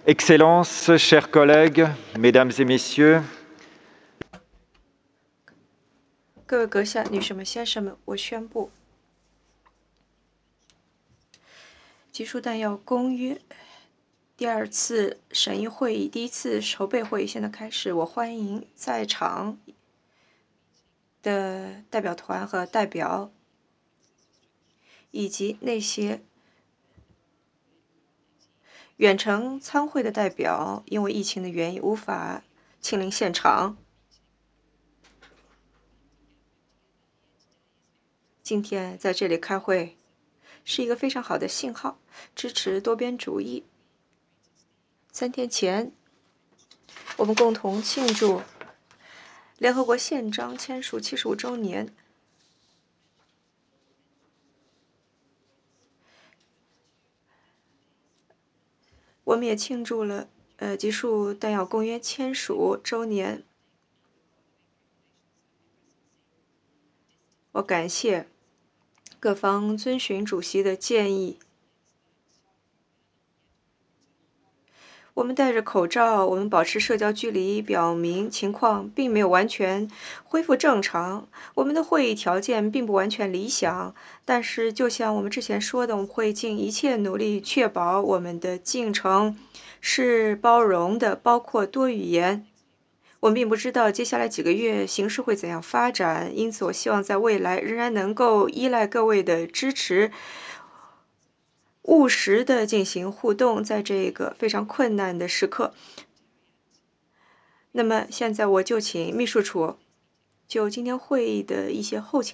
Excellences, chers collègues, Mesdames et Messieurs, 各位阁下、女士们、先生们，我宣布，集束弹药公约第二次审议会议、第一次筹备会议现在开始。我欢迎在场的代表团和代表，以及那些远程参会的代表，因为疫情的原因无法亲临现场。今天在这里开会是一个非常好的信号，支持多边主义。3天前，我们共同庆祝联合国宪章签署75周年。我们也庆祝了集束弹药公约签署周年。我感谢各方遵循主席的建议。我们戴着口罩，我们保持社交距离，表明情况并没有完全恢复正常。我们的会议条件并不完全理想，但是就像我们之前说的，我们会尽一切努力确保我们的进程是包容的，包括多语言。我们并不知道接下来几个月形势会怎样发展，因此我希望在未来仍然能够依赖各位的支持，务实地进行互动，在这个非常困难的时刻。那么现在我就请秘书处就今天会议的一些后勤